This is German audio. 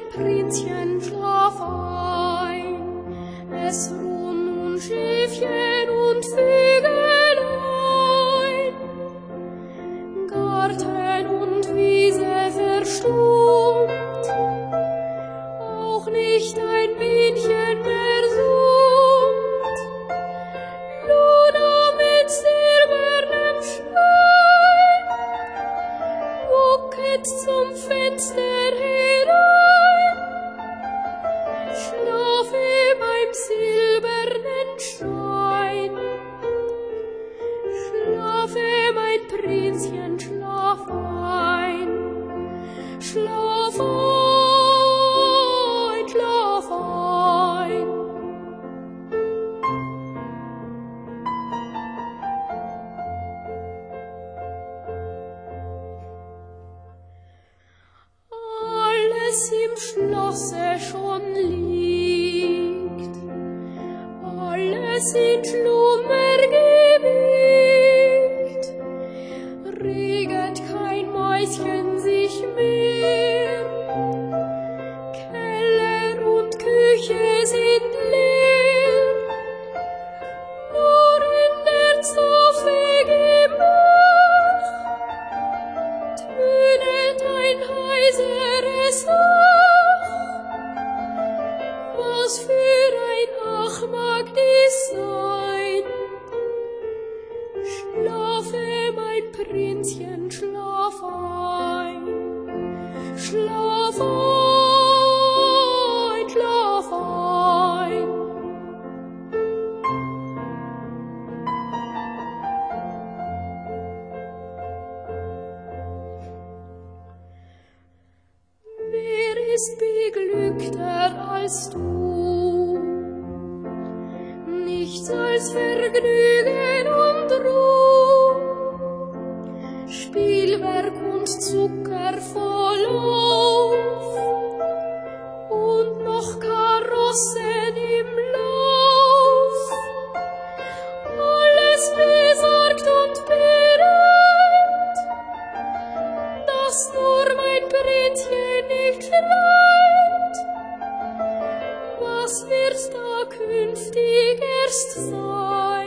Prinzchen, schlaf ein. Es ruhen nun Schäfchen und Vögelein. Garten und Wiese verstummt, auch nicht ein Bienchen mehr summt. Luna mit silbernem Schein gucket zum Fenster herein. Schlafe beim silbernen Schein. Schlafe, mein Prinzchen, schlaf ein. Schlaf ein, schlaf ein. Alles im Schlosse schon liegt, alles in Schlummer gewiegt, reget kein Mäuschen sich mehr, Keller und Küche sind leer, nur in der Zofe Gemach tönet ein heiseres Ach. Was für ein Ach mag dies sein? Schlafe, mein Prinzchen, schlaf ein. Schlaf ein, schlaf ein. Wer ist beglückter als du? Nichts als Vergnügen und Ruhm, Spielwerk und Zucker vollauf und noch Karossen im Lauf. Alles besorgt und bereit, dass nur mein Prinzchen nicht schreit. Was wird da künftig erst sein?